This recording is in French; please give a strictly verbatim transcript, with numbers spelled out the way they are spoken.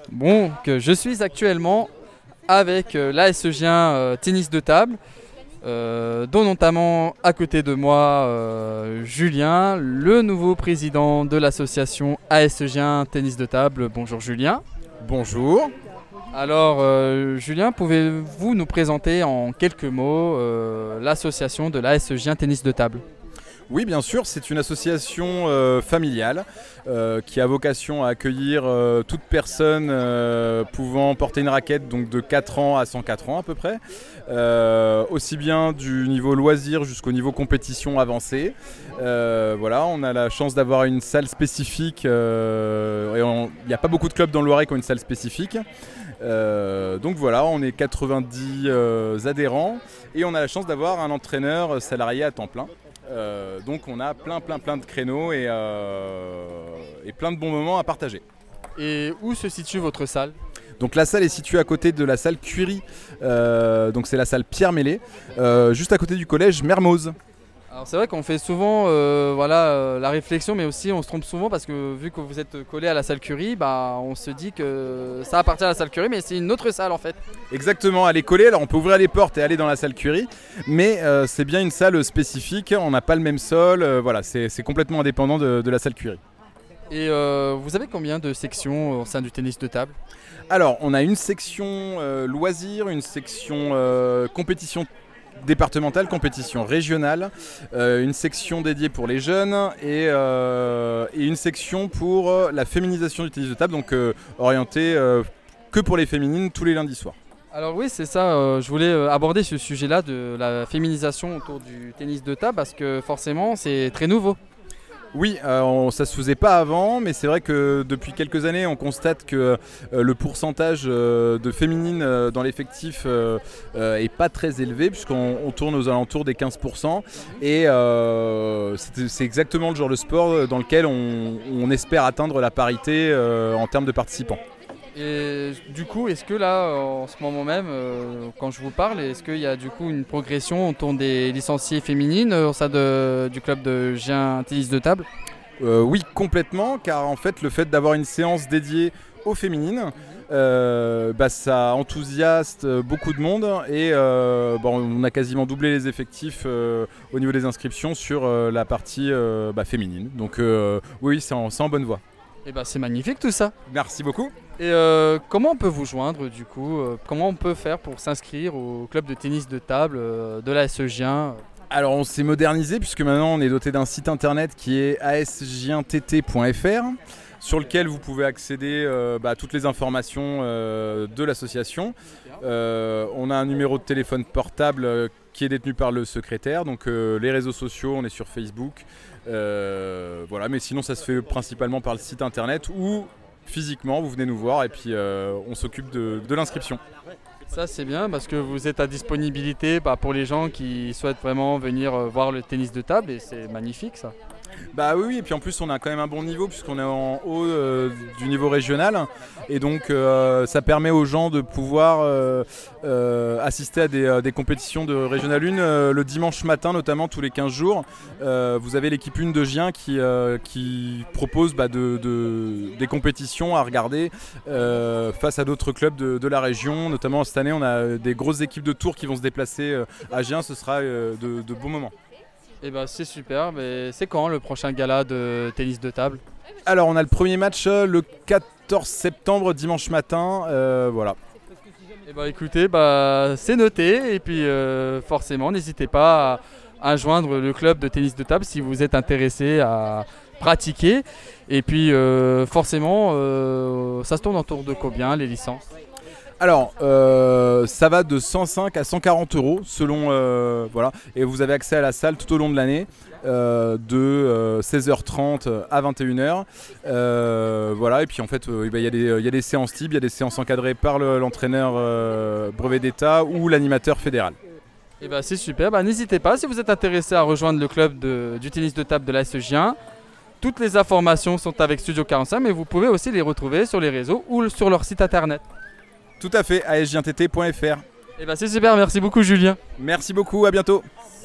Bon, que je suis actuellement avec euh, l'A S Gien euh, Tennis de Table, euh, dont notamment à côté de moi euh, Julien, le nouveau président de l'association A S Gien Tennis de Table. Bonjour Julien. Bonjour. Alors euh, Julien, pouvez-vous nous présenter en quelques mots euh, l'association de l'A S Gien Tennis de Table ? Oui, bien sûr, c'est une association euh, familiale euh, qui a vocation à accueillir euh, toute personne euh, pouvant porter une raquette, donc de quatre ans à cent quatre ans à peu près, euh, aussi bien du niveau loisir jusqu'au niveau compétition avancée. Euh, voilà, on a la chance d'avoir une salle spécifique, euh, et il n'y a pas beaucoup de clubs dans le Loiret qui ont une salle spécifique. Euh, donc voilà, on est quatre-vingt-dix euh, adhérents et on a la chance d'avoir un entraîneur salarié à temps plein. Euh, donc on a plein plein plein de créneaux et, euh, et plein de bons moments à partager. Et où se situe votre salle ? Donc la salle est située à côté de la salle Curie, euh, donc c'est la salle Pierre Mélé, euh, juste à côté du collège Mermoz. Alors c'est vrai qu'on fait souvent euh, voilà, euh, la réflexion, mais aussi on se trompe souvent parce que vu que vous êtes collé à la salle Curie, bah, on se dit que ça appartient à la salle Curie, mais c'est une autre salle en fait. Exactement, elle est collée, alors on peut ouvrir les portes et aller dans la salle Curie, mais euh, c'est bien une salle spécifique, on n'a pas le même sol, euh, voilà, c'est, c'est complètement indépendant de, de la salle Curie. Et euh, vous avez combien de sections au sein du tennis de table ? Alors on a une section euh, loisirs, une section euh, compétition départementale, compétition régionale, euh, une section dédiée pour les jeunes et, euh, et une section pour la féminisation du tennis de table, donc euh, orientée euh, que pour les féminines tous les lundis soirs. Alors oui, c'est ça, euh, je voulais aborder ce sujet-là de la féminisation autour du tennis de table parce que forcément c'est très nouveau. Oui, euh, on, ça se faisait pas avant, mais c'est vrai que depuis quelques années, on constate que euh, le pourcentage euh, de féminines euh, dans l'effectif euh, euh, est pas très élevé, puisqu'on on tourne aux alentours des quinze pour cent. Et euh, c'est, c'est exactement le genre de sport dans lequel on, on espère atteindre la parité euh, en termes de participants. Et du coup, est-ce que là, en ce moment même, euh, quand je vous parle, est-ce qu'il y a du coup une progression autour des licenciées féminines au sein de, du club de Gien Tennis de Table ? euh, Oui, complètement, car en fait, le fait d'avoir une séance dédiée aux féminines, euh, bah, ça enthousiaste beaucoup de monde et euh, bah, on a quasiment doublé les effectifs euh, au niveau des inscriptions sur euh, la partie euh, bah, féminine. Donc euh, oui, c'est en, c'est en bonne voie. Eh ben, c'est magnifique tout ça. Merci beaucoup. Et euh, comment on peut vous joindre du coup euh, Comment on peut faire pour s'inscrire au club de tennis de table euh, de l'A S Gien ? Alors on s'est modernisé puisque maintenant on est doté d'un site internet qui est a s gien t t point f r sur lequel vous pouvez accéder euh, bah, à toutes les informations euh, de l'association. Euh, on a un numéro de téléphone portable euh, qui est détenu par le secrétaire, donc euh, les réseaux sociaux, on est sur Facebook. Euh, voilà, mais sinon ça se fait principalement par le site internet ou physiquement, vous venez nous voir et puis euh, on s'occupe de, de l'inscription. Ça c'est bien parce que vous êtes à disponibilité bah, pour les gens qui souhaitent vraiment venir euh, voir le tennis de table et c'est magnifique ça. Bah oui, oui, et puis en plus on a quand même un bon niveau puisqu'on est en haut euh, du niveau régional et donc euh, ça permet aux gens de pouvoir euh, euh, assister à des, euh, des compétitions de Régional un euh, le dimanche matin notamment tous les quinze jours. Euh, vous avez l'équipe un de Gien qui, euh, qui propose bah, de, de, des compétitions à regarder euh, face à d'autres clubs de, de la région. Notamment cette année on a des grosses équipes de Tours qui vont se déplacer euh, à Gien, ce sera euh, de, de bons moments. Eh ben, c'est super, mais c'est quand le prochain gala de tennis de table ? Alors on a le premier match euh, le quatorze septembre, dimanche matin, euh, voilà. Eh ben, écoutez, bah, c'est noté, et puis euh, forcément n'hésitez pas à, à joindre le club de tennis de table si vous êtes intéressé à pratiquer. Et puis euh, forcément, euh, ça se tourne autour de combien les licences ? Alors, euh, ça va de cent cinq à cent quarante euros selon, euh, voilà, et vous avez accès à la salle tout au long de l'année, euh, de euh, seize heures trente à vingt et une heures. Euh, voilà, et puis en fait, il euh, bah, y, y a des séances types, il y a des séances encadrées par le, l'entraîneur euh, brevet d'État ou l'animateur fédéral. Eh ben, c'est super, bah, n'hésitez pas si vous êtes intéressé à rejoindre le club de, du tennis de table de l'A S Gien. Toutes les informations sont avec Studio quarante-cinq, mais vous pouvez aussi les retrouver sur les réseaux ou sur leur site internet. Tout à fait, a s gien t t point f r. Eh ben, c'est super, merci beaucoup Julien. Merci beaucoup, à bientôt.